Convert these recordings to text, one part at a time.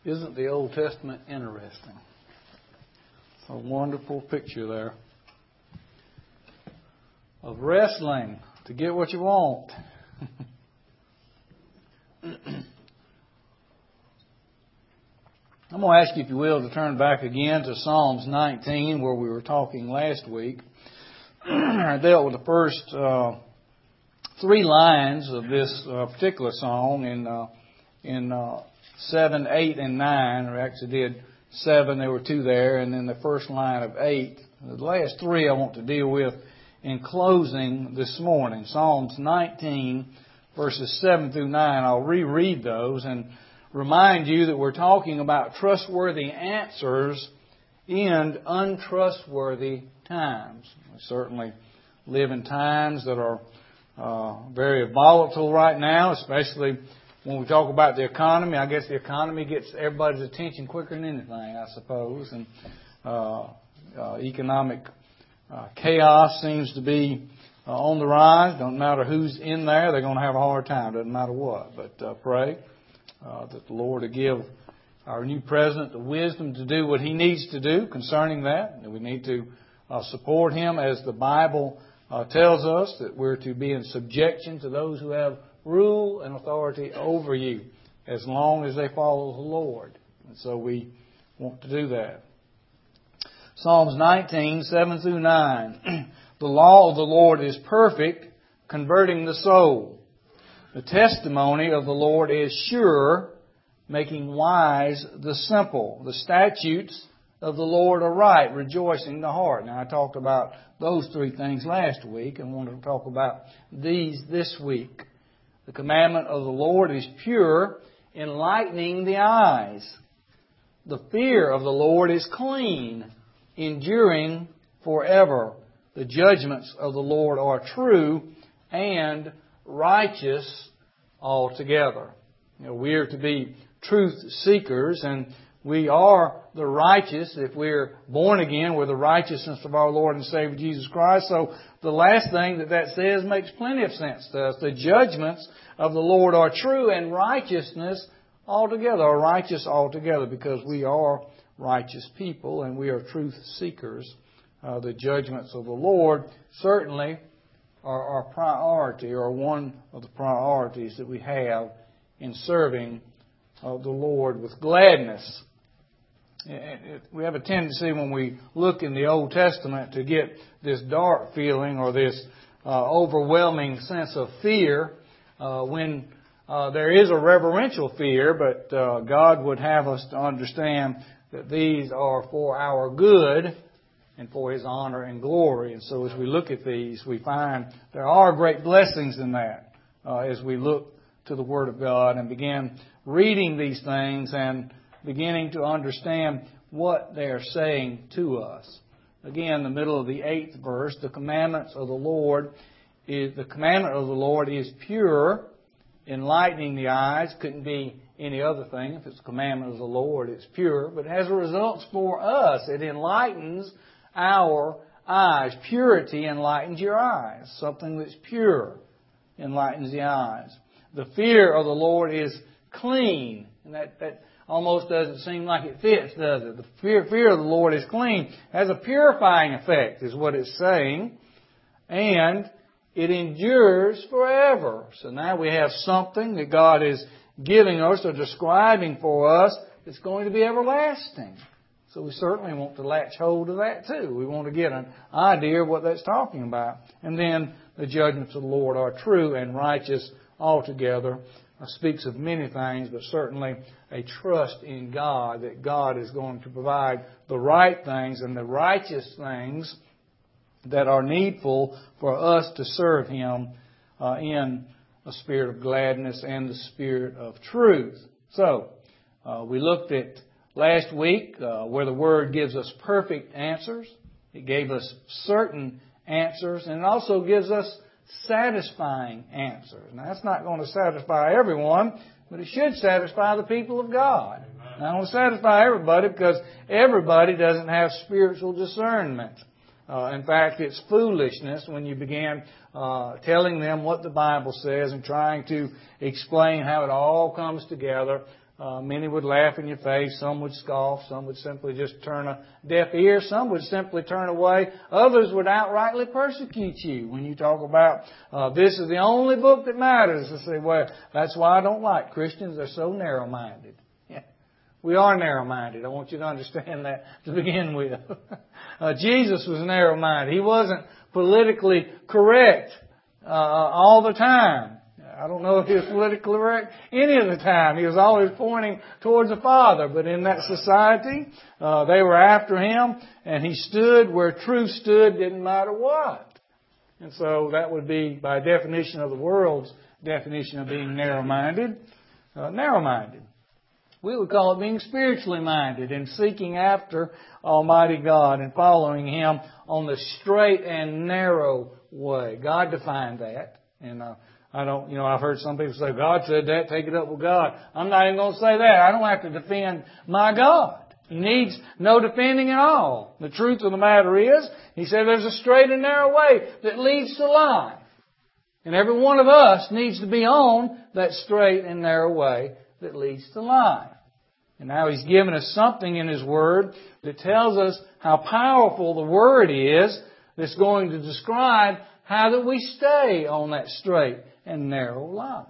Isn't the Old Testament interesting? It's a wonderful picture there of wrestling to get what you want. I'm going to ask you, if you will, to turn back again to Psalms 19, where we were talking last week. I dealt with the first 3 lines of this particular song in 7, 8, and 9. Or actually did 7, there were 2 there, and then the first line of 8. The last 3 I want to deal with in closing this morning. Psalms 19, verses 7 through 9. I'll reread those and remind you that we're talking about trustworthy answers in untrustworthy times. We certainly live in times that are very volatile right now, especially when we talk about the economy. I guess the economy gets everybody's attention quicker than anything, I suppose. And economic chaos seems to be on the rise. Don't matter who's in there, they're going to have a hard time. Doesn't matter what. But pray that the Lord will give our new president the wisdom to do what he needs to do concerning that. That we need to support him as the Bible tells us, that we're to be in subjection to those who have rule and authority over you as long as they follow the Lord. And so we want to do that. Psalms 19, 7 through 9. The law of the Lord is perfect, converting the soul. The testimony of the Lord is sure, making wise the simple. The statutes of the Lord are right, rejoicing the heart. Now, I talked about those 3 things last week and wanted to talk about these this week. The commandment of the Lord is pure, enlightening the eyes. The fear of the Lord is clean, enduring forever. The judgments of the Lord are true and righteous altogether. We are to be truth seekers, and we are the righteous. If we're born again, we're the righteousness of our Lord and Savior Jesus Christ. So the last thing that says makes plenty of sense to us. The judgments of the Lord are true, and righteousness altogether, are righteous altogether, because we are righteous people and we are truth seekers. The judgments of the Lord certainly are our priority, or one of the priorities that we have in serving the Lord with gladness. We have a tendency when we look in the Old Testament to get this dark feeling or this overwhelming sense of fear when there is a reverential fear, but God would have us to understand that these are for our good and for His honor and glory. And so as we look at these, we find there are great blessings in that as we look to the Word of God and begin reading these things and beginning to understand what they are saying to us. Again, the middle of the 8th verse, the commandments of the Lord is pure, enlightening the eyes. Couldn't be any other thing. If it's a commandment of the Lord, it's pure. But as a result for us, it enlightens our eyes. Purity enlightens your eyes. Something that's pure enlightens the eyes. The fear of the Lord is clean. And that almost doesn't seem like it fits, does it? The fear of the Lord is clean. It has a purifying effect, is what it's saying. And it endures forever. So now we have something that God is giving us or describing for us that's going to be everlasting. So we certainly want to latch hold of that too. We want to get an idea of what that's talking about. And then the judgments of the Lord are true and righteous altogether. Speaks of many things, but certainly a trust in God, that God is going to provide the right things and the righteous things that are needful for us to serve Him in a spirit of gladness and the spirit of truth. So, we looked at last week where the Word gives us perfect answers. It gave us certain answers, and it also gives us satisfying answers. Now, that's not going to satisfy everyone, but it should satisfy the people of God. Now, it won't satisfy everybody because everybody doesn't have spiritual discernment. In fact, it's foolishness when you begin telling them what the Bible says and trying to explain how it all comes together. Many would laugh in your face. Some would scoff. Some would simply just turn a deaf ear. Some would simply turn away. Others would outrightly persecute you when you talk about this is the only book that matters. They say, well, that's why I don't like Christians. They're so narrow-minded. Yeah. We are narrow-minded. I want you to understand that to begin with. Jesus was narrow-minded. He wasn't politically correct all the time. I don't know if he was politically correct any of the time. He was always pointing towards the Father. But in that society, they were after him, and he stood where truth stood, didn't matter what. And so that would be, by definition of the world's definition of being narrow-minded, narrow-minded. We would call it being spiritually minded and seeking after Almighty God and following Him on the straight and narrow way. God defined that. And I've heard some people say, God said that, take it up with God. I'm not even going to say that. I don't have to defend my God. He needs no defending at all. The truth of the matter is, He said there's a straight and narrow way that leads to life. And every one of us needs to be on that straight and narrow way that leads to life. And now He's given us something in His Word that tells us how powerful the Word is that's going to describe how that we stay on that straight and narrow life.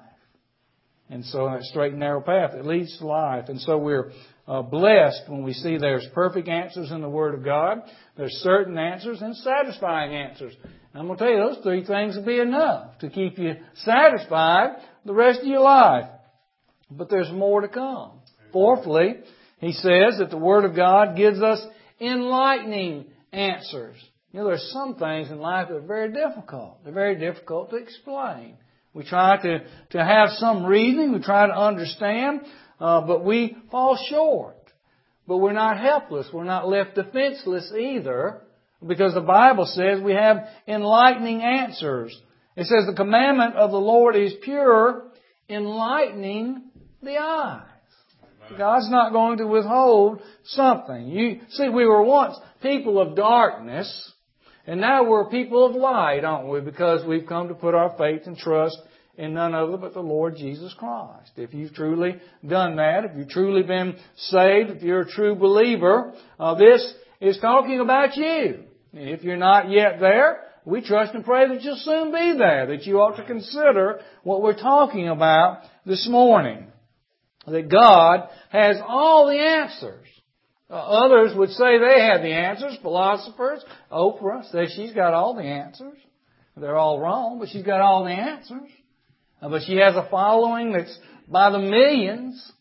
And so that straight and narrow path that leads to life. And so we're blessed when we see there's perfect answers in the Word of God. There's certain answers and satisfying answers. And I'm going to tell you, those three things will be enough to keep you satisfied the rest of your life. But there's more to come. Fourthly, he says that the Word of God gives us enlightening answers. There's some things in life that are very difficult. They're very difficult to explain. We try to have some reasoning. We try to understand, but we fall short. But we're not helpless. We're not left defenseless either, because the Bible says we have enlightening answers. It says the commandment of the Lord is pure, enlightening the eyes. God's not going to withhold something. You see, we were once people of darkness, and now we're people of light, aren't we? Because we've come to put our faith and trust in none other but the Lord Jesus Christ. If you've truly done that, if you've truly been saved, if you're a true believer, this is talking about you. If you're not yet there, we trust and pray that you'll soon be there, that you ought to consider what we're talking about this morning. That God has all the answers. Others would say they have the answers. Philosophers, Oprah says she's got all the answers. They're all wrong, but she's got all the answers. But she has a following that's by the millions,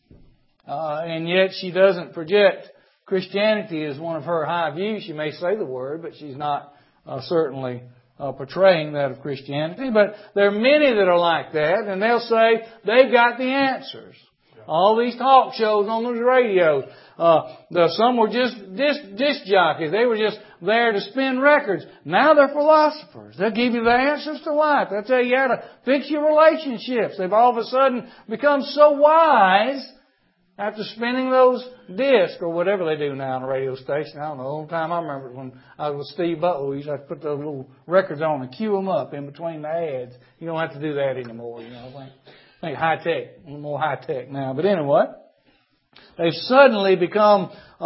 and yet she doesn't project Christianity as one of her high views. She may say the word, but she's not certainly portraying that of Christianity. But there are many that are like that, and they'll say they've got the answers. All these talk shows on those radios. Some were just disc jockeys. They were just there to spin records. Now they're philosophers. They'll give you the answers to life. They'll tell you how to fix your relationships. They've all of a sudden become so wise after spinning those discs or whatever they do now on a radio station. I don't know. The only time I remember when I was with Steve Butler, we used to have to put those little records on and cue them up in between the ads. You don't have to do that anymore, I think high-tech, a little more high-tech now. But anyway, they've suddenly become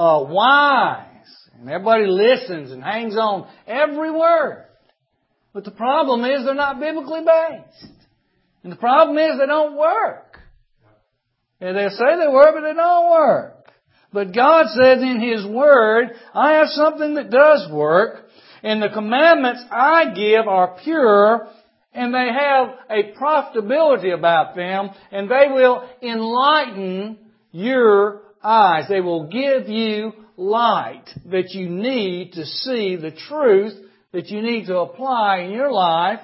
wise. And everybody listens and hangs on every word. But the problem is they're not biblically based. And the problem is they don't work. And they'll say they work, but they don't work. But God says in His Word, I have something that does work. And the commandments I give are pure, and they have a profitability about them, and they will enlighten your eyes. They will give you light that you need to see the truth that you need to apply in your life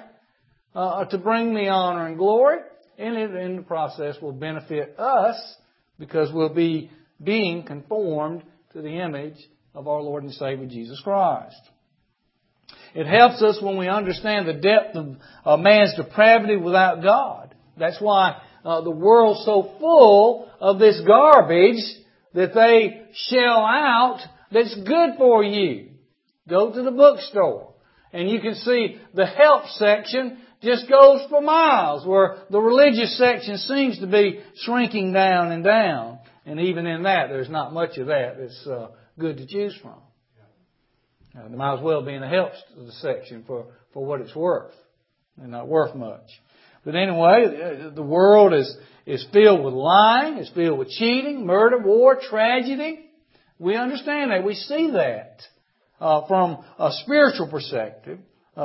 to bring me honor and glory. And it, in the process, will benefit us because we'll be being conformed to the image of our Lord and Savior Jesus Christ. It helps us when we understand the depth of man's depravity without God. That's why the world's so full of this garbage that they shell out that's good for you. Go to the bookstore. And you can see the help section just goes for miles, where the religious section seems to be shrinking down and down. And even in that, there's not much of that that's good to choose from. There might as well be in the help section for what it's worth. They're not worth much. But anyway, the world is filled with lying, it's filled with cheating, murder, war, tragedy. We understand that. We see that from a spiritual perspective.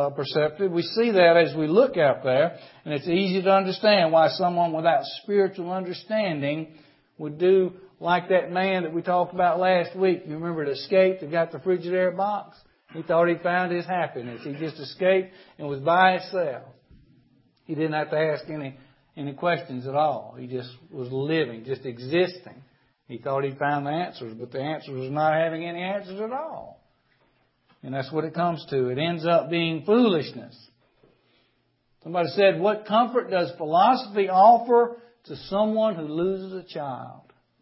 We see that as we look out there, and it's easy to understand why someone without spiritual understanding would do like that man that we talked about last week. You remember the escape that got the Frigidaire box? He thought he found his happiness. He just escaped and was by himself. He didn't have to ask any questions at all. He just was living, just existing. He thought he found the answers, but the answer was not having any answers at all. And that's what it comes to. It ends up being foolishness. Somebody said, what comfort does philosophy offer to someone who loses a child?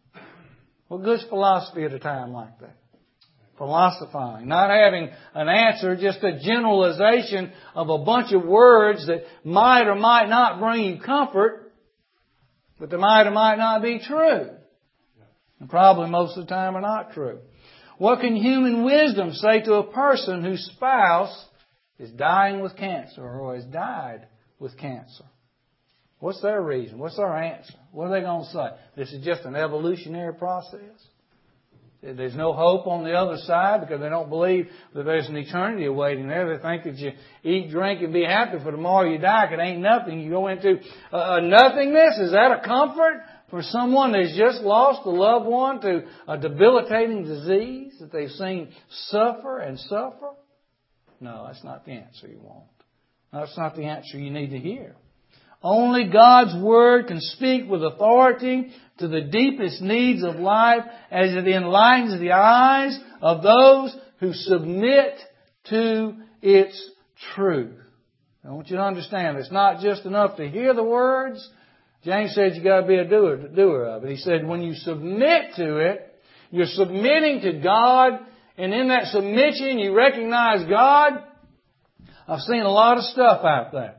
What good's philosophy at a time like that? Philosophizing. Not having an answer, just a generalization of a bunch of words that might or might not bring you comfort, but they might or might not be true. And probably most of the time are not true. What can human wisdom say to a person whose spouse is dying with cancer or has died with cancer? What's their reason? What's their answer? What are they going to say? This is just an evolutionary process. There's no hope on the other side because they don't believe that there's an eternity awaiting there. They think that you eat, drink, and be happy for tomorrow you die. It ain't nothing. You go into nothingness. Is that a comfort for someone that's just lost a loved one to a debilitating disease that they've seen suffer and suffer? No, that's not the answer you want. That's not the answer you need to hear. Only God's Word can speak with authority to the deepest needs of life as it enlightens the eyes of those who submit to its truth. I want you to understand, it's not just enough to hear the words. James said you got to be a doer of it. He said when you submit to it, you're submitting to God, and in that submission you recognize God. I've seen a lot of stuff out there.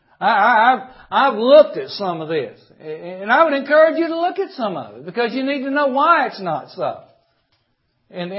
I've looked at some of this, and I would encourage you to look at some of it because you need to know why it's not so. And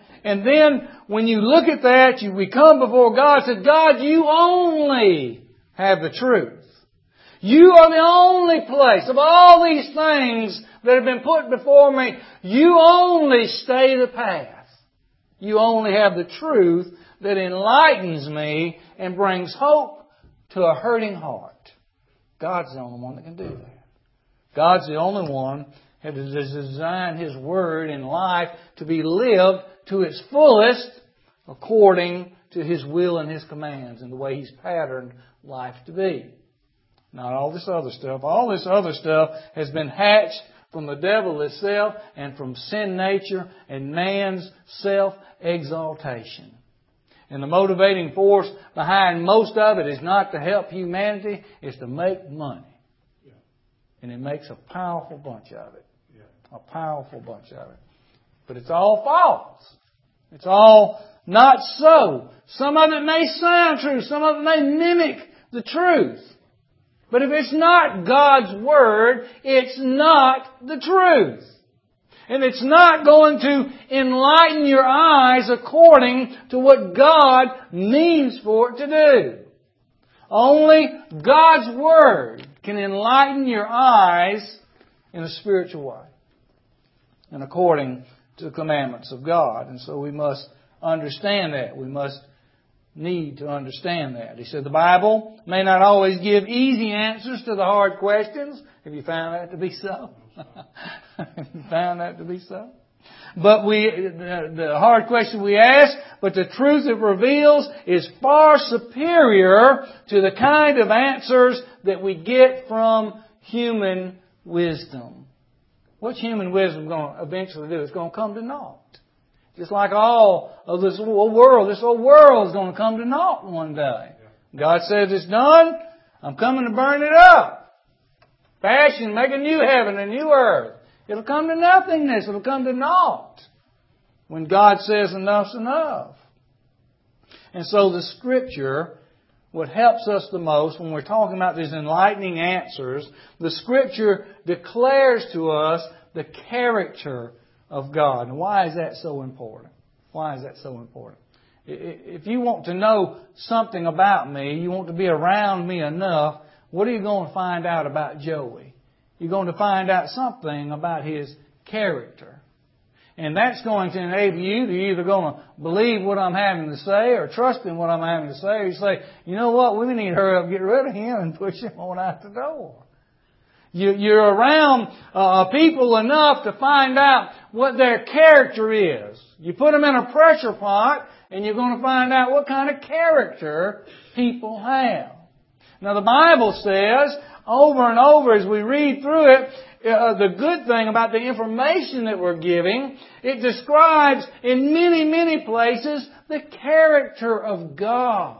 then when you look at that, we come before God and say, God, you only have the truth. You are the only place of all these things that have been put before me. You only stay the path. You only have the truth that enlightens me and brings hope to a hurting heart. God's the only one that can do that. God's the only one that has designed His Word in life to be lived to its fullest according to His will and His commands and the way He's patterned life to be. Not all this other stuff. All this other stuff has been hatched from the devil himself and from sin nature and man's self-exaltation. And the motivating force behind most of it is not to help humanity, it's to make money. Yeah. And it makes a powerful bunch of it. Yeah. A powerful bunch of it. But it's all false. It's all not so. Some of it may sound true. Some of it may mimic the truth. But if it's not God's Word, it's not the truth. And it's not going to enlighten your eyes according to what God means for it to do. Only God's Word can enlighten your eyes in a spiritual way and according to the commandments of God. And so we must understand that. We must need to understand that. He said the Bible may not always give easy answers to the hard questions. Have you found that to be so? Have you found that to be so? But the hard question we ask, but the truth it reveals is far superior to the kind of answers that we get from human wisdom. What's human wisdom going to eventually do? It's going to come to naught. Just like all of this whole world is going to come to naught one day. God says it's done. I'm coming to burn it up. Fashion, make a new heaven, a new earth. It'll come to nothingness. It'll come to naught when God says enough's enough. And so the Scripture, what helps us the most when we're talking about these enlightening answers, the Scripture declares to us the character of God. And why is that so important? Why is that so important? If you want to know something about me, you want to be around me enough, what are you going to find out about Joey? You're going to find out something about his character. And that's going to enable you to either going to believe what I'm having to say or trust in what I'm having to say, or you say, you know what, we need to hurry up and get rid of him and push him on out the door. You're around people enough to find out what their character is. You put them in a pressure pot and you're going to find out what kind of character people have. Now the Bible says over and over as we read through it, the good thing about the information that we're giving, it describes in many, many places the character of God.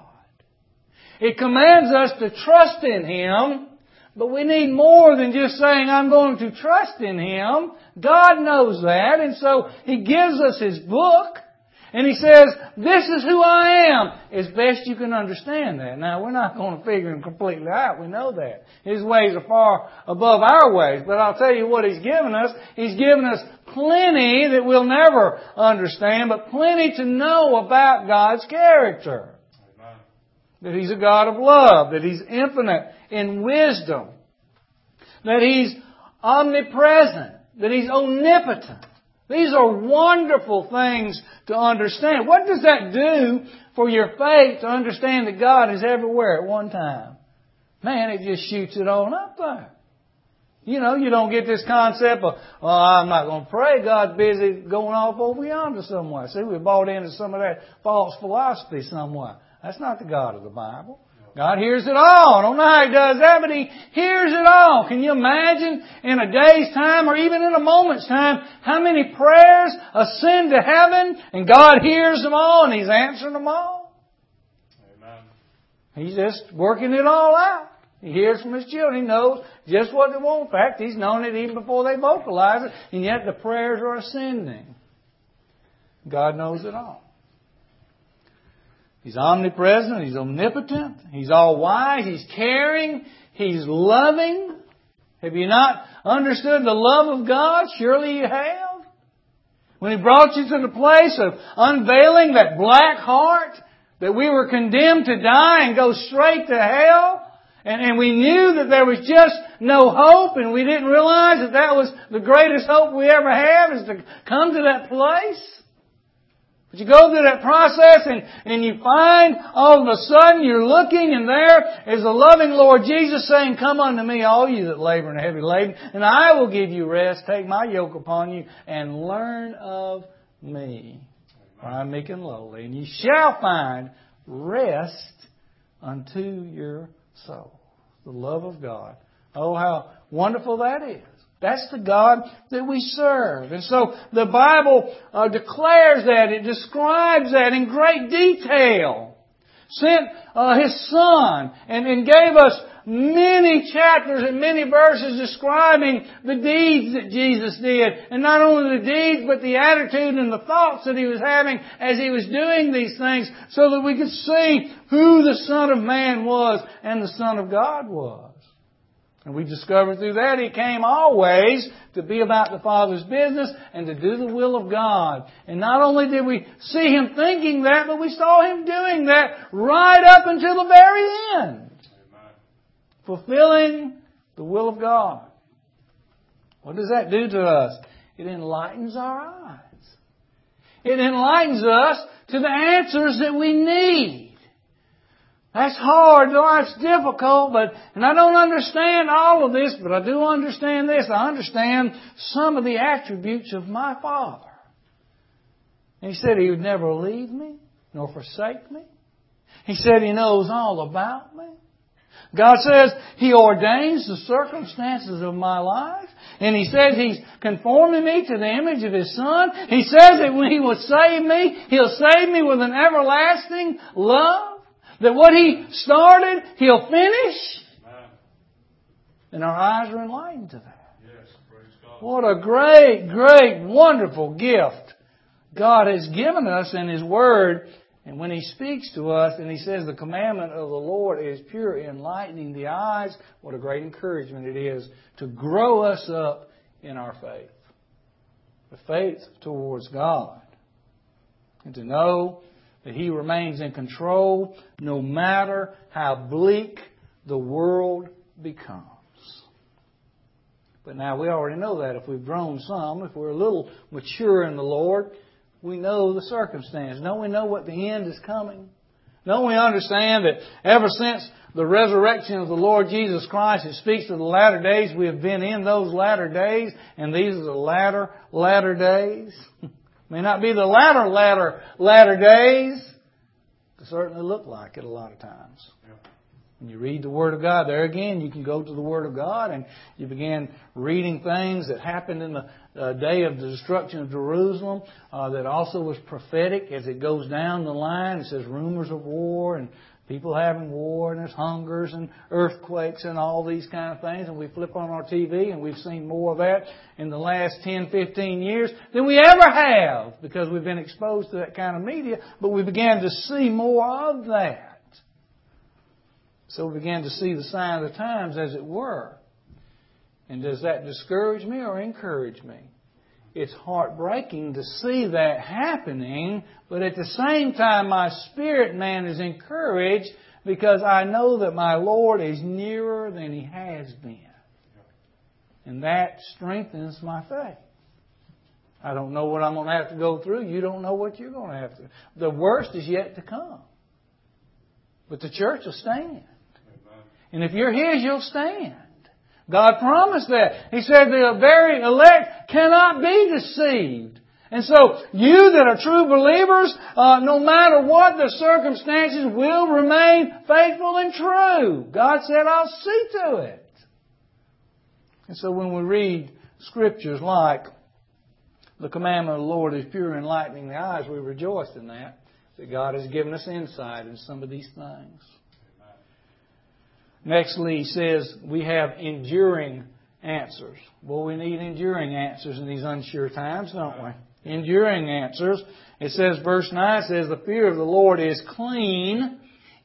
It commands us to trust in Him, but we need more than just saying, I'm going to trust in Him. God knows that, and so He gives us His book, and He says, this is who I am, as best you can understand that. Now, we're not going to figure Him completely out. We know that. His ways are far above our ways. But I'll tell you what He's given us. He's given us plenty that we'll never understand, but plenty to know about God's character. Amen. That He's a God of love, that He's infinite in wisdom, that He's omnipresent, that He's omnipotent. These are wonderful things to understand. What does that do for your faith to understand that God is everywhere at one time? Man, it just shoots it on up there. You know, you don't get this concept of, oh, I'm not going to pray. God's busy going off over yonder somewhere. See, we bought into some of that false philosophy somewhere. That's not the God of the Bible. God hears it all. I don't know how He does that, but He hears it all. Can you imagine in a day's time or even in a moment's time how many prayers ascend to heaven and God hears them all and He's answering them all? Amen. He's just working it all out. He hears from His children. He knows just what they want. In fact, He's known it even before they vocalize it, and yet the prayers are ascending. God knows it all. He's omnipresent. He's omnipotent. He's all-wise. He's caring. He's loving. Have you not understood the love of God? Surely you have. When He brought you to the place of unveiling that black heart, that we were condemned to die and go straight to hell, and we knew that there was just no hope, and we didn't realize that that was the greatest hope we ever have, is to come to that place. But you go through that process and you find all of a sudden you're looking and there is the loving Lord Jesus saying, come unto me, all you that labor and are heavy laden, and I will give you rest. Take my yoke upon you and learn of me. For I am meek and lowly, and you shall find rest unto your soul. The love of God. Oh, how wonderful that is. That's the God that we serve. And so the Bible declares that. It describes that in great detail. Sent His Son and gave us many chapters and many verses describing the deeds that Jesus did. And not only the deeds, but the attitude and the thoughts that He was having as He was doing these things, so that we could see who the Son of Man was and the Son of God was. And we discovered through that He came always to be about the Father's business and to do the will of God. And not only did we see Him thinking that, but we saw Him doing that right up until the very end. Amen. Fulfilling the will of God. What does that do to us? It enlightens our eyes. It enlightens us to the answers that we need. That's hard, life's difficult, and I don't understand all of this, but I do understand this. I understand some of the attributes of my Father. And He said He would never leave me, nor forsake me. He said He knows all about me. God says He ordains the circumstances of my life. And He says He's conforming me to the image of His Son. He says that when He will save me, He'll save me with an everlasting love. That what He started, He'll finish. Amen. And our eyes are enlightened to that. Yes, praise God. What a great, great, wonderful gift God has given us in His Word And when He speaks to us and He says the commandment of the Lord is pure, enlightening the eyes, what a great encouragement it is to grow us up in our faith. The faith towards God. And to know that He remains in control no matter how bleak the world becomes. But now we already know that if we've grown some, if we're a little mature in the Lord, we know the circumstance. Don't we know what the end is coming? Don't we understand that ever since the resurrection of the Lord Jesus Christ, it speaks of the latter days. We have been in those latter days, and these are the latter days. May not be the latter days. They certainly look like it a lot of times. When you read the Word of God, there again, you can go to the Word of God and you begin reading things that happened in the day of the destruction of Jerusalem that also was prophetic as it goes down the line. It says rumors of war and people having war and there's hungers and earthquakes and all these kind of things. And we flip on our TV and we've seen more of that in the last 10, 15 years than we ever have because we've been exposed to that kind of media. But we began to see more of that. So we began to see the sign of the times, as it were. And does that discourage me or encourage me? It's heartbreaking to see that happening, but at the same time, my spirit man is encouraged because I know that my Lord is nearer than He has been. And that strengthens my faith. I don't know what I'm going to have to go through. You don't know what you're going to have to. The worst is yet to come. But the church will stand. And if you're His, you'll stand. God promised that. He said the very elect cannot be deceived. And so you that are true believers, no matter what the circumstances, will remain faithful and true. God said, I'll see to it. And so when we read scriptures like the commandment of the Lord is pure, enlightening the eyes, we rejoice in that God has given us insight in some of these things. Nextly, he says we have enduring answers. Well, we need enduring answers in these unsure times, don't we? Enduring answers. It says, verse 9 says, the fear of the Lord is clean,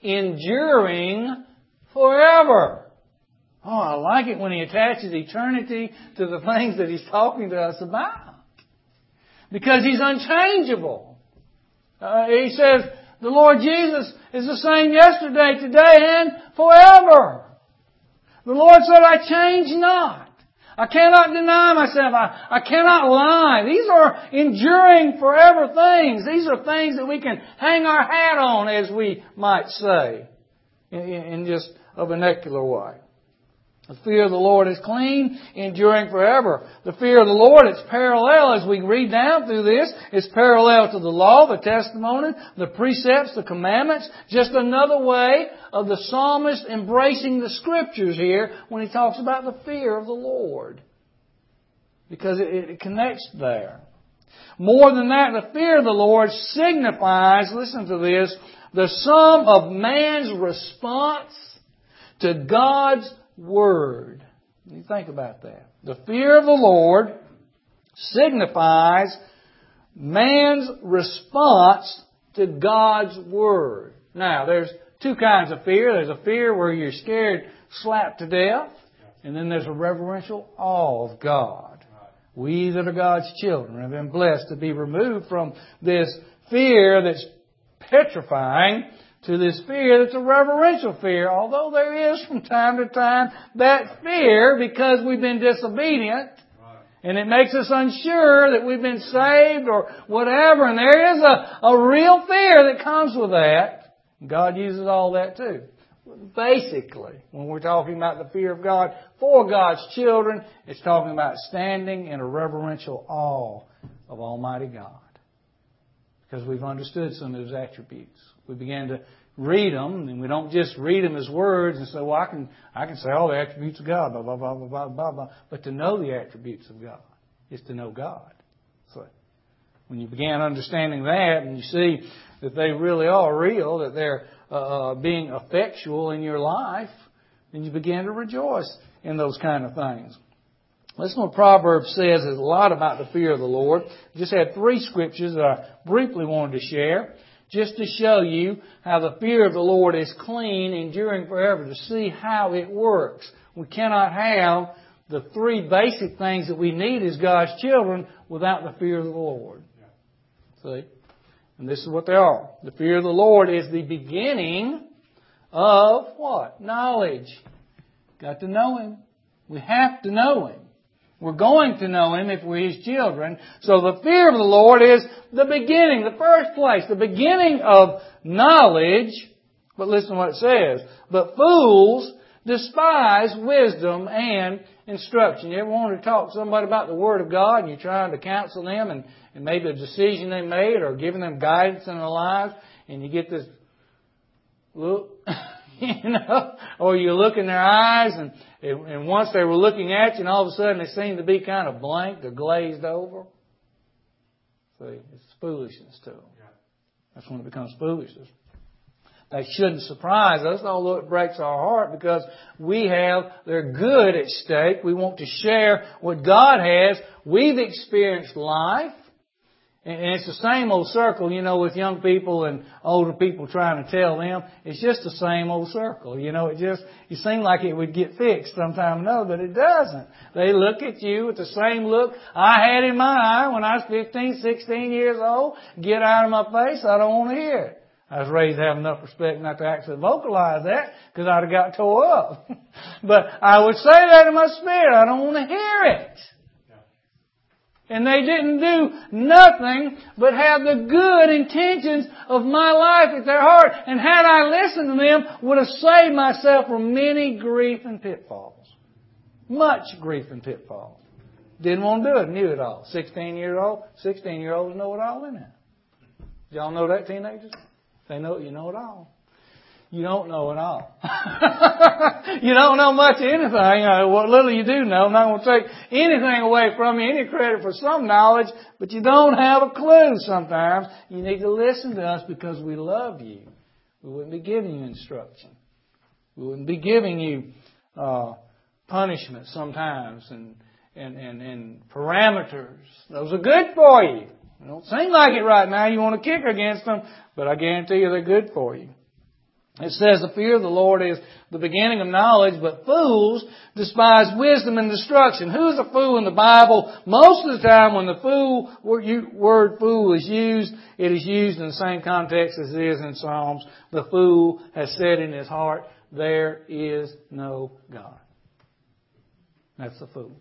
enduring forever. Oh, I like it when He attaches eternity to the things that He's talking to us about. Because He's unchangeable. He says, the Lord Jesus is the same yesterday, today, and forever. The Lord said, I change not. I cannot deny myself. I cannot lie. These are enduring forever things. These are things that we can hang our hat on, as we might say, in just a vernacular way. The fear of the Lord is clean, enduring forever. The fear of the Lord, it's parallel, as we read down through this, it's parallel to the law, the testimony, the precepts, the commandments. Just another way of the psalmist embracing the Scriptures here when he talks about the fear of the Lord. Because it connects there. More than that, the fear of the Lord signifies, listen to this, the sum of man's response to God's Word. You think about that. The fear of the Lord signifies man's response to God's Word. Now, there's two kinds of fear. There's a fear where you're scared slapped to death, and then there's a reverential awe of God. We that are God's children have been blessed to be removed from this fear that's petrifying to this fear that's a reverential fear, although there is from time to time that fear because we've been disobedient and it makes us unsure that we've been saved or whatever, and there is a real fear that comes with that. God uses all that too. Basically, when we're talking about the fear of God for God's children, it's talking about standing in a reverential awe of Almighty God. Because we've understood some of His attributes. We began to read them, and we don't just read them as words and say, well, I can say all the attributes of God, blah, blah, blah, blah, blah, blah, blah. But to know the attributes of God is to know God. So when you began understanding that, and you see that they really are real, that they're being effectual in your life, then you begin to rejoice in those kind of things. Listen to what Proverbs says. There's a lot about the fear of the Lord. I just had 3 scriptures that I briefly wanted to share. just to show you how the fear of the Lord is clean, enduring forever, to see how it works. We cannot have the three basic things that we need as God's children without the fear of the Lord. See? And this is what they are. The fear of the Lord is the beginning of what? Knowledge. Got to know Him. We have to know Him. We're going to know Him if we're His children. So the fear of the Lord is the beginning, the first place, the beginning of knowledge. But listen to what it says. But fools despise wisdom and instruction. You ever want to talk to somebody about the Word of God and you're trying to counsel them and maybe a decision they made or giving them guidance in their lives, and you get this look, or you look in their eyes and once they were looking at you and all of a sudden they seem to be kind of blank, they're glazed over. See, it's foolishness to them. That's when it becomes foolishness. That shouldn't surprise us, although it breaks our heart, because we have their good at stake. We want to share what God has. We've experienced life. And it's the same old circle, with young people and older people trying to tell them. It's just the same old circle. It seems like it would get fixed sometime or another, but it doesn't. They look at you with the same look I had in my eye when I was 15, 16 years old. Get out of my face. I don't want to hear it. I was raised to have enough respect not to actually vocalize that because I'd have got tore up. But I would say that in my spirit. I don't want to hear it. And they didn't do nothing but have the good intentions of my life at their heart. And had I listened to them, would have saved myself from many grief and pitfalls. Much grief and pitfalls. Didn't want to do it, knew it all. 16-year-olds know it all in it. Y'all know that, teenagers? They know you know it all. You don't know it all. You don't know much of anything. What little you do know, I'm not going to take anything away from you, any credit for some knowledge, but you don't have a clue sometimes. You need to listen to us because we love you. We wouldn't be giving you instruction. We wouldn't be giving you punishment sometimes and parameters. Those are good for you. It don't seem like it right now. You want to kick against them, but I guarantee you they're good for you. It says the fear of the Lord is the beginning of knowledge, but fools despise wisdom and destruction. Who's a fool in the Bible? Most of the time when the word fool is used, it is used in the same context as it is in Psalms. The fool has said in his heart, there is no God. That's a fool.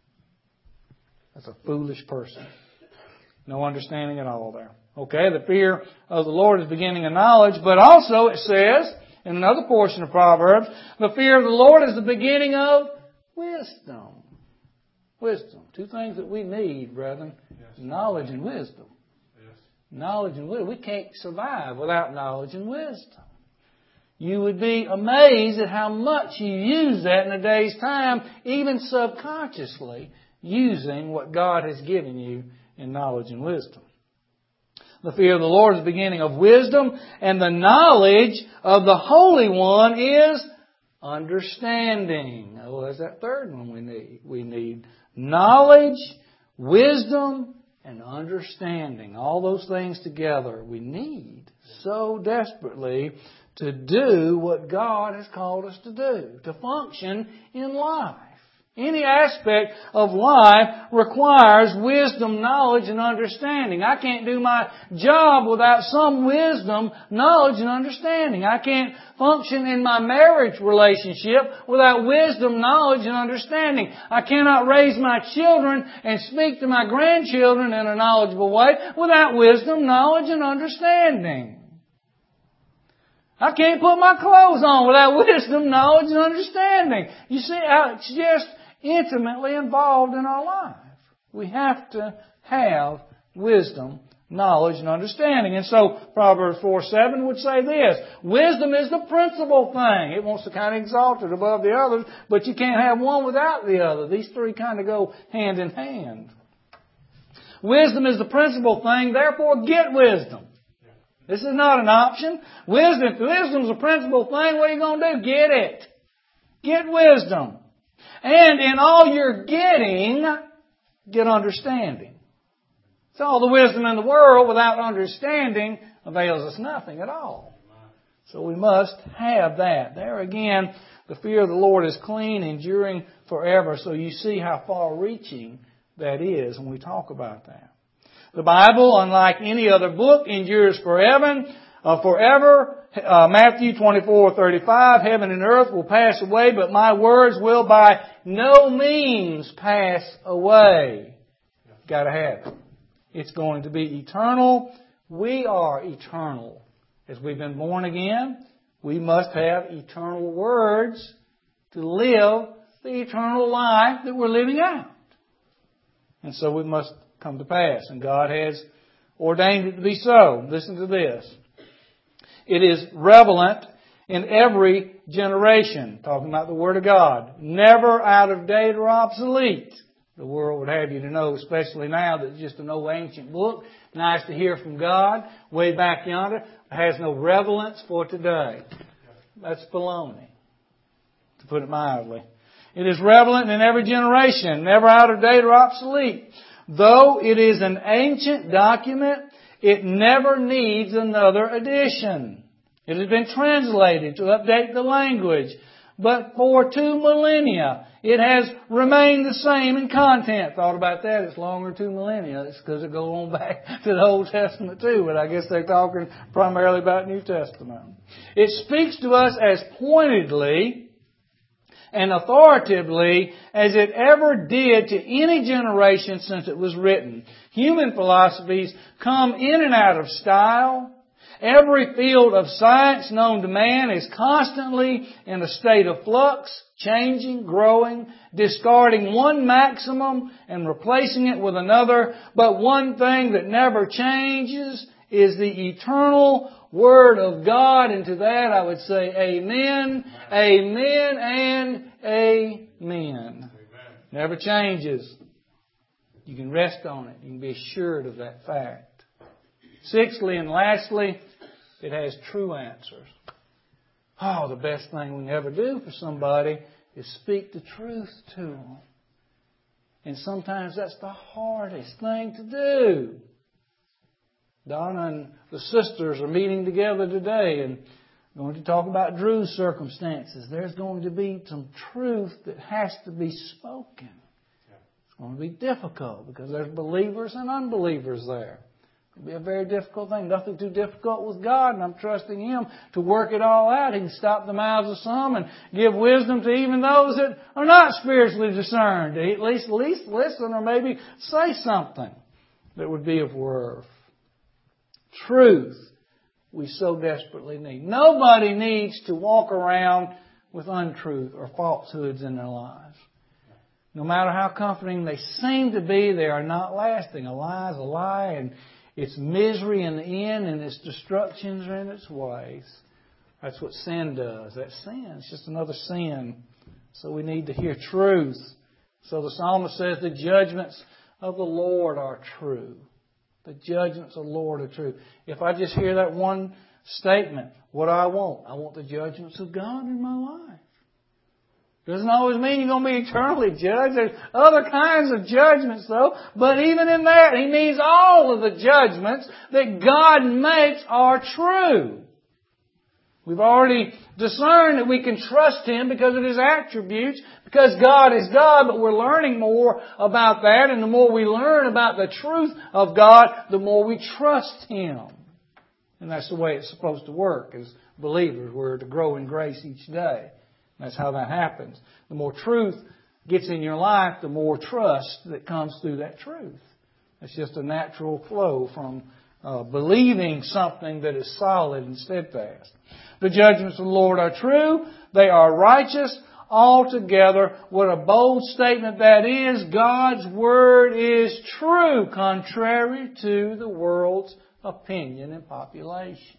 That's a foolish person. No understanding at all there. Okay, the fear of the Lord is the beginning of knowledge, but also it says, in another portion of Proverbs, the fear of the Lord is the beginning of wisdom. Wisdom. Two things that we need, brethren. Yes. Knowledge and wisdom. Yes. Knowledge and wisdom. We can't survive without knowledge and wisdom. You would be amazed at how much you use that in a day's time, even subconsciously, using what God has given you in knowledge and wisdom. The fear of the Lord is the beginning of wisdom, and the knowledge of the Holy One is understanding. Oh, that's that third one we need. We need knowledge, wisdom, and understanding. All those things together we need so desperately to do what God has called us to do, to function in life. Any aspect of life requires wisdom, knowledge, and understanding. I can't do my job without some wisdom, knowledge, and understanding. I can't function in my marriage relationship without wisdom, knowledge, and understanding. I cannot raise my children and speak to my grandchildren in a knowledgeable way without wisdom, knowledge, and understanding. I can't put my clothes on without wisdom, knowledge, and understanding. You see how it's just intimately involved in our life. We have to have wisdom, knowledge, and understanding. And so Proverbs 4:7 would say this: wisdom is the principal thing. It wants to kind of exalt it above the others, but you can't have one without the other. These three kind of go hand in hand. Wisdom is the principal thing, therefore get wisdom. This is not an option. Wisdom, if wisdom's the principal thing, what are you going to do? Get it. Get wisdom. And in all you're getting, get understanding. It's all the wisdom in the world without understanding. avails us nothing at all. So we must have that. There again, the fear of the Lord is clean, enduring forever. So you see how far-reaching that is when we talk about that. The Bible, unlike any other book, endures forever. Matthew 24:35, heaven and earth will pass away, but my words will by no means pass away. Got to have it. It's going to be eternal. We are eternal. As we've been born again, we must have eternal words to live the eternal life that we're living out. And so we must come to pass. And God has ordained it to be so. Listen to this. It is relevant in every generation. Talking about the Word of God. Never out of date or obsolete. The world would have you to know, especially now, that it's just an old ancient book. Nice to hear from God. Way back yonder. Has no relevance for today. That's baloney, to put it mildly. It is relevant in every generation. Never out of date or obsolete. Though it is an ancient document, it never needs another edition. It has been translated to update the language. But for 2 millennia, it has remained the same in content. Thought about that. It's longer than 2 millennia. It's because it goes on back to the Old Testament too. But I guess they're talking primarily about New Testament. It speaks to us as pointedly and authoritatively as it ever did to any generation since it was written. Human philosophies come in and out of style. Every field of science known to man is constantly in a state of flux, changing, growing, discarding one maximum and replacing it with another. But one thing that never changes is the eternal Word of God. And to that I would say amen, amen, and amen. Never changes. You can rest on it. You can be assured of that fact. Sixthly and lastly, it has true answers. Oh, the best thing we can ever do for somebody is speak the truth to them. And sometimes that's the hardest thing to do. Donna and the sisters are meeting together today and going to talk about Drew's circumstances. There's going to be some truth that has to be spoken. It's going to be difficult because there's believers and unbelievers there. It'll be a very difficult thing. Nothing too difficult with God, and I'm trusting Him to work it all out. He can stop the mouths of some and give wisdom to even those that are not spiritually discerned. At least listen or maybe say something that would be of worth. Truth we so desperately need. Nobody needs to walk around with untruth or falsehoods in their lives. No matter how comforting they seem to be, they are not lasting. A lie is a lie, and its misery in the end and its destructions are in its ways. That's what sin does. That's sin. It's just another sin. So we need to hear truth. So the psalmist says the judgments of the Lord are true. The judgments of the Lord are true. If I just hear that one statement, what do I want? I want the judgments of God in my life. Doesn't always mean you're going to be eternally judged. There's other kinds of judgments though. But even in that, He means all of the judgments that God makes are true. We've already discerned that we can trust Him because of His attributes, because God is God, but we're learning more about that. And the more we learn about the truth of God, the more we trust Him. And that's the way it's supposed to work. As believers, we're to grow in grace each day. That's how that happens. The more truth gets in your life, the more trust that comes through that truth. It's just a natural flow from believing something that is solid and steadfast. The judgments of the Lord are true. They are righteous altogether. What a bold statement that is. God's Word is true, contrary to the world's opinion and population.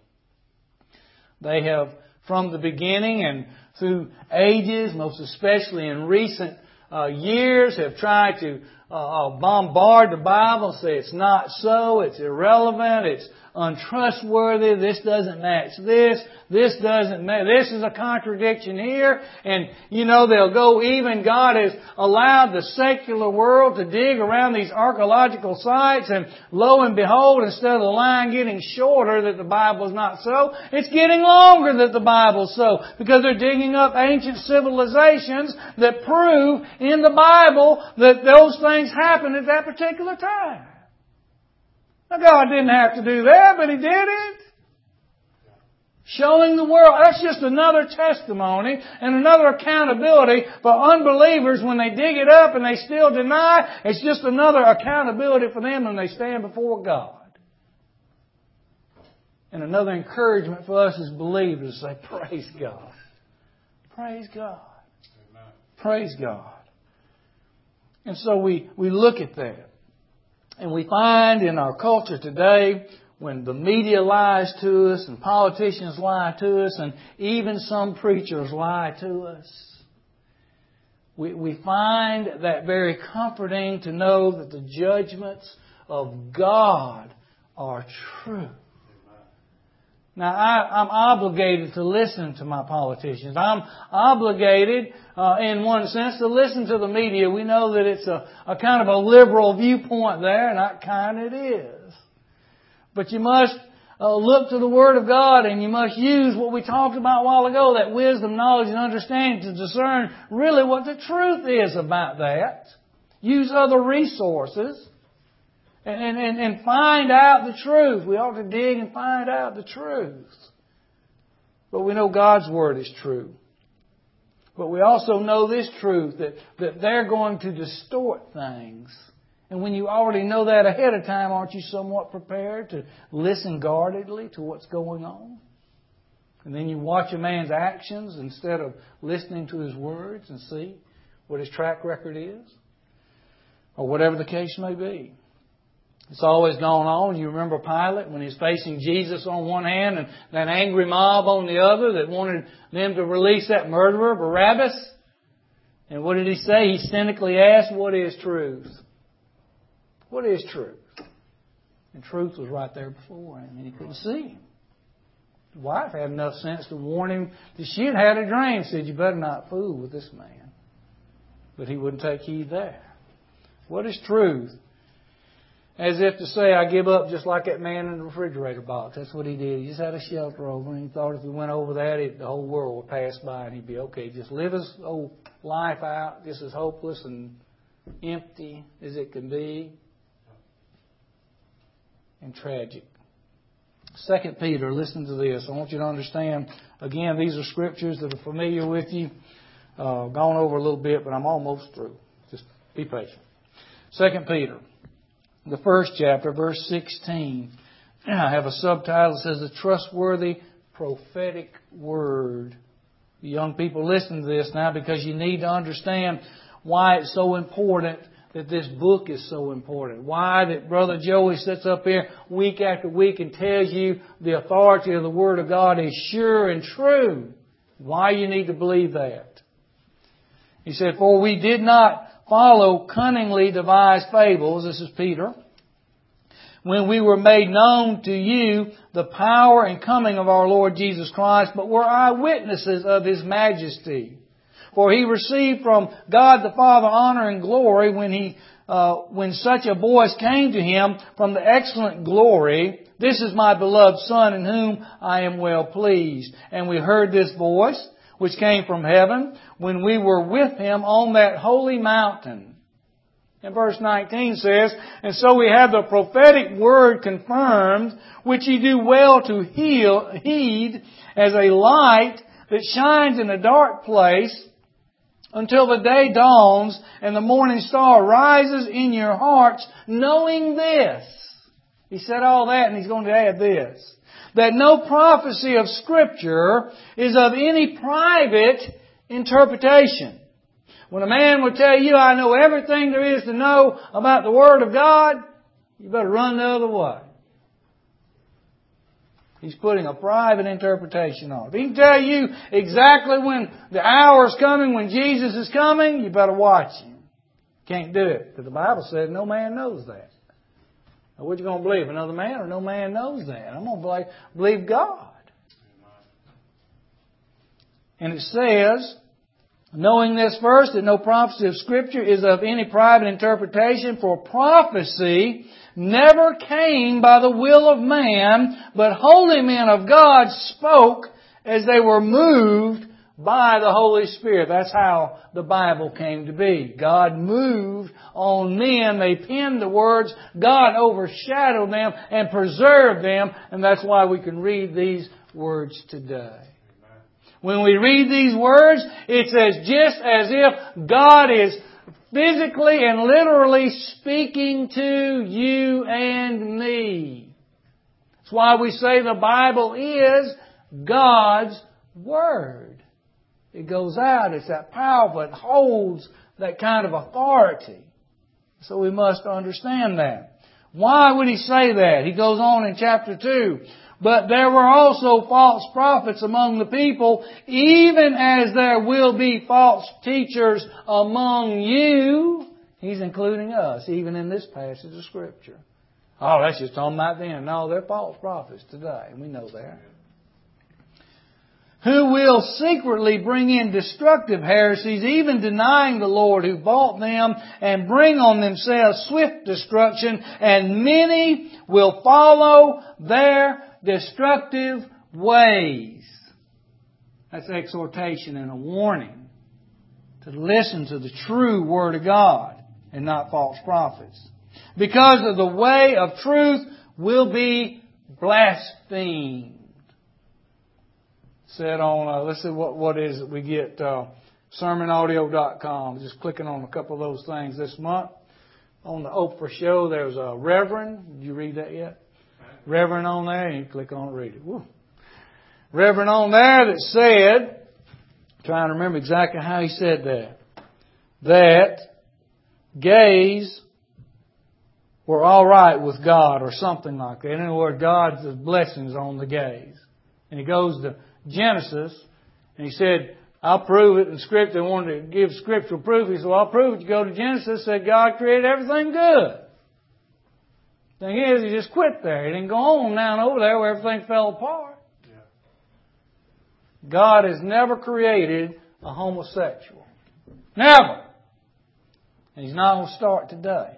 They have, from the beginning and through ages, most especially in recent years, have tried to bombard the Bible and say it's not so, it's irrelevant, it's untrustworthy, this doesn't match this doesn't match, this is a contradiction here. And, they'll go even, God has allowed the secular world to dig around these archaeological sites, and lo and behold, instead of the line getting shorter that the Bible's not so, it's getting longer that the Bible's so, because they're digging up ancient civilizations that prove in the Bible that those things happened at that particular time. Now, God didn't have to do that, but He did it. Showing the world. That's just another testimony and another accountability for unbelievers when they dig it up and they still deny. It's just another accountability for them when they stand before God. And another encouragement for us as believers to say, praise God. Praise God. Amen. Praise God. And so we look at that. And we find in our culture today, when the media lies to us and politicians lie to us and even some preachers lie to us, we find that very comforting to know that the judgments of God are true. Now, I'm obligated to listen to my politicians. I'm obligated, in one sense, to listen to the media. We know that it's a kind of a liberal viewpoint there, and that kind it is. But you must look to the Word of God, and you must use what we talked about a while ago, that wisdom, knowledge, and understanding to discern really what the truth is about that. Use other resources. And find out the truth. We ought to dig and find out the truth. But we know God's Word is true. But we also know this truth, that they're going to distort things. And when you already know that ahead of time, aren't you somewhat prepared to listen guardedly to what's going on? And then you watch a man's actions instead of listening to his words and see what his track record is. Or whatever the case may be. It's always gone on. You remember Pilate when he's facing Jesus on one hand and that angry mob on the other that wanted them to release that murderer, Barabbas. And what did he say? He cynically asked, what is truth? What is truth? And truth was right there before him and he couldn't see him. His wife had enough sense to warn him that she had had a dream. Said, you better not fool with this man. But he wouldn't take heed there. What is truth? As if to say, I give up just like that man in the refrigerator box. That's what he did. He just had a shelter over and he thought if he went over that, the whole world would pass by and he'd be okay. Just live his old life out just as hopeless and empty as it can be. And tragic. 2 Peter, listen to this. I want you to understand, again, these are scriptures that are familiar with you. Gone over a little bit, but I'm almost through. Just be patient. 2 Peter. The first chapter, verse 16. I have a subtitle that says, The Trustworthy Prophetic Word. You young people, listen to this now because you need to understand why it's so important that this book is so important. Why that Brother Joey sits up here week after week and tells you the authority of the Word of God is sure and true. Why you need to believe that. He said, For we did not follow cunningly devised fables, this is Peter, when we were made known to you the power and coming of our Lord Jesus Christ, but were eyewitnesses of His majesty. For He received from God the Father honor and glory when such a voice came to Him from the excellent glory, This is my beloved Son in whom I am well pleased. And we heard this voice, which came from heaven, when we were with Him on that holy mountain. And verse 19 says, And so we have the prophetic word confirmed, which ye do well to heed as a light that shines in a dark place, until the day dawns and the morning star rises in your hearts, knowing this. He said all that and he's going to add this. That no prophecy of Scripture is of any private interpretation. When a man will tell you, I know everything there is to know about the Word of God, you better run the other way. He's putting a private interpretation on it. If he can tell you exactly when the hour is coming, when Jesus is coming, you better watch him. Can't do it. Because the Bible says no man knows that. Now, what you going to believe? Another man or no man knows that? I'm going to believe God. And it says, knowing this first, that no prophecy of Scripture is of any private interpretation, for prophecy never came by the will of man, but holy men of God spoke as they were moved by the Holy Spirit. That's how the Bible came to be. God moved on men. They penned the words. God overshadowed them and preserved them. And that's why we can read these words today. When we read these words, it's just as if God is physically and literally speaking to you and me. That's why we say the Bible is God's Word. It goes out. It's that powerful. It holds that kind of authority. So we must understand that. Why would he say that? He goes on in chapter 2. But there were also false prophets among the people, even as there will be false teachers among you. He's including us, even in this passage of Scripture. Oh, that's just talking about then. No, they're false prophets today. We know that. Who will secretly bring in destructive heresies, even denying the Lord who bought them, and bring on themselves swift destruction, and many will follow their destructive ways. That's exhortation and a warning to listen to the true Word of God and not false prophets. Because of the way of truth will be blasphemed. Said on, let's see what is it we get, sermonaudio.com. Just clicking on a couple of those things this month. On the Oprah show, there's a Reverend. Did you read that yet? Reverend on there, and you click on it, read it. Woo. Reverend on there that said, trying to remember exactly how he said that gays were all right with God or something like that. In other words, God's blessings on the gays. And he goes to Genesis, and he said, I'll prove it in Scripture. I wanted to give scriptural proof. He said, well, I'll prove it. You go to Genesis, said God created everything good. Thing is, he just quit there. He didn't go on down over there where everything fell apart. Yeah. God has never created a homosexual. Never. And He's not going to start today.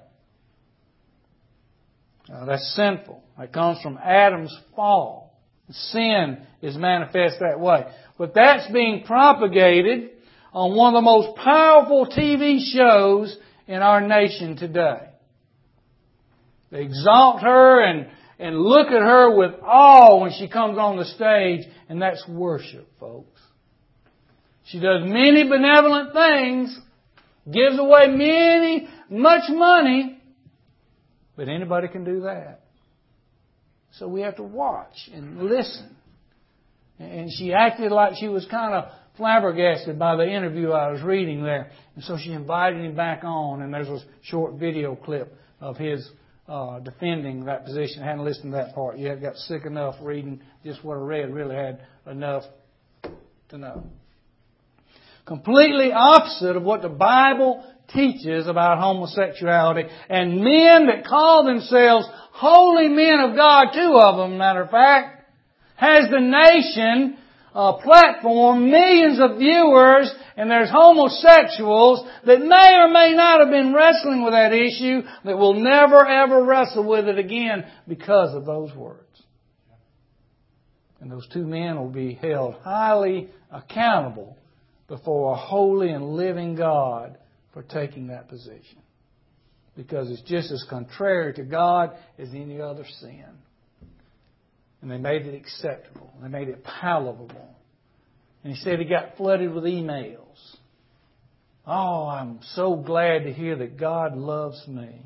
That's sinful. That comes from Adam's fall. Sin is manifest that way. But that's being propagated on one of the most powerful TV shows in our nation today. They exalt her and look at her with awe when she comes on the stage, and that's worship, folks. She does many benevolent things, gives away much money, but anybody can do that. So we have to watch and listen. And she acted like she was kind of flabbergasted by the interview I was reading there. And so she invited him back on, and there's a short video clip of his defending that position. I hadn't listened to that part yet. Got sick enough reading just what I read. Really had enough to know. Completely opposite of what the Bible teaches about homosexuality. And men that call themselves holy men of God, 2 of them, matter of fact, has the nation platform, millions of viewers, and there's homosexuals that may or may not have been wrestling with that issue that will never ever wrestle with it again because of those words. And those 2 men will be held highly accountable before a holy and living God for taking that position. Because it's just as contrary to God as any other sin. And they made it acceptable. They made it palatable. And he said he got flooded with emails. Oh, I'm so glad to hear that God loves me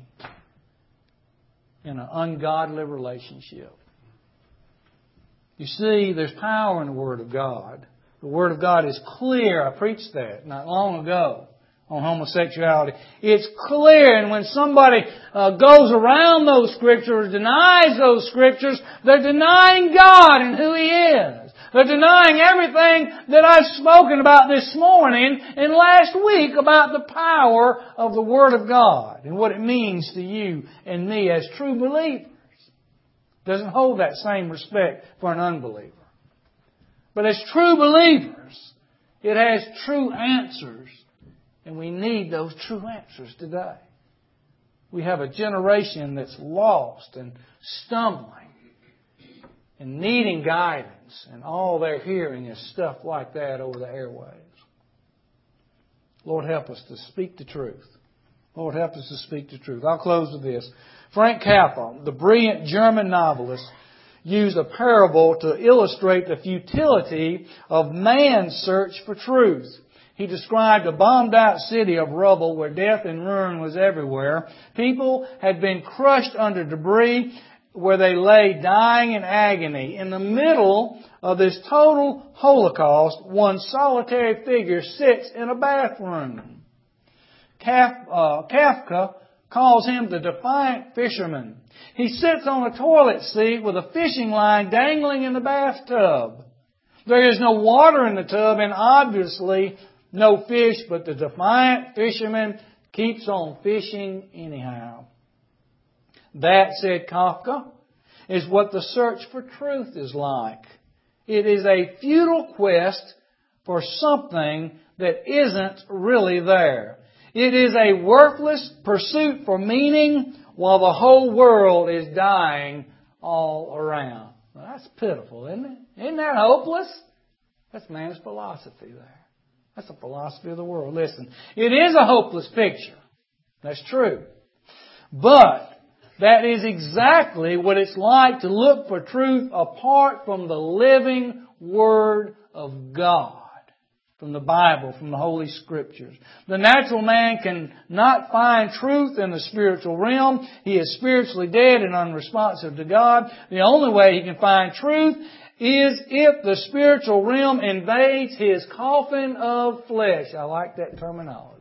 in an ungodly relationship. You see, there's power in the Word of God. The Word of God is clear. I preached that not long ago on homosexuality. It's clear, and when somebody goes around those Scriptures, denies those Scriptures, they're denying God and who He is. They're denying everything that I've spoken about this morning and last week about the power of the Word of God and what it means to you and me as true believers. Doesn't hold that same respect for an unbeliever. But as true believers, it has true answers. And we need those true answers today. We have a generation that's lost and stumbling and needing guidance. And all they're hearing is stuff like that over the airwaves. Lord, help us to speak the truth. Lord, help us to speak the truth. I'll close with this. Frank Capra, the brilliant German novelist, used a parable to illustrate the futility of man's search for truth. He described a bombed-out city of rubble where death and ruin was everywhere. People had been crushed under debris where they lay dying in agony. In the middle of this total holocaust, one solitary figure sits in a bathroom. Kafka calls him the defiant fisherman. He sits on a toilet seat with a fishing line dangling in the bathtub. There is no water in the tub and obviously no fish, but the defiant fisherman keeps on fishing anyhow. That, said Kafka, is what the search for truth is like. It is a futile quest for something that isn't really there. It is a worthless pursuit for meaning while the whole world is dying all around. Well, that's pitiful, isn't it? Isn't that hopeless? That's man's philosophy there. That's the philosophy of the world. Listen, it is a hopeless picture. That's true. But that is exactly what it's like to look for truth apart from the living Word of God. From the Bible, from the Holy Scriptures. The natural man cannot find truth in the spiritual realm. He is spiritually dead and unresponsive to God. The only way he can find truth is if the spiritual realm invades his coffin of flesh. I like that terminology.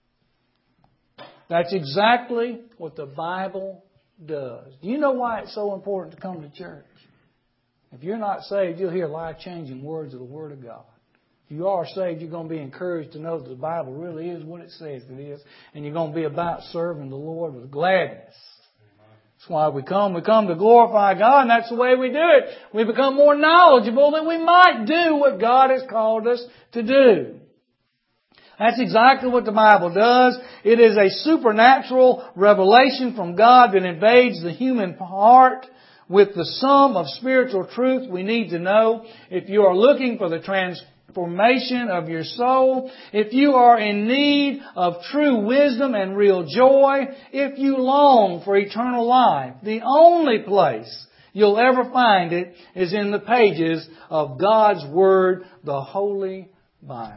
That's exactly what the Bible does. Do you know why it's so important to come to church? If you're not saved, you'll hear life-changing words of the Word of God. If you are saved, you're going to be encouraged to know that the Bible really is what it says it is. And you're going to be about serving the Lord with gladness. That's why we come. We come to glorify God, and that's the way we do it. We become more knowledgeable that we might do what God has called us to do. That's exactly what the Bible does. It is a supernatural revelation from God that invades the human heart with the sum of spiritual truth we need to know. If you are looking for the transformation of your soul, if you are in need of true wisdom and real joy, if you long for eternal life, the only place you'll ever find it is in the pages of God's Word, the Holy Bible.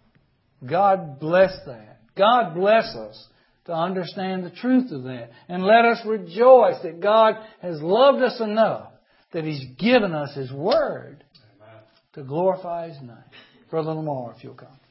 God bless that. God bless us to understand the truth of that. And let us rejoice that God has loved us enough that He's given us His Word to glorify His name. Brother Lamar, if you'll come.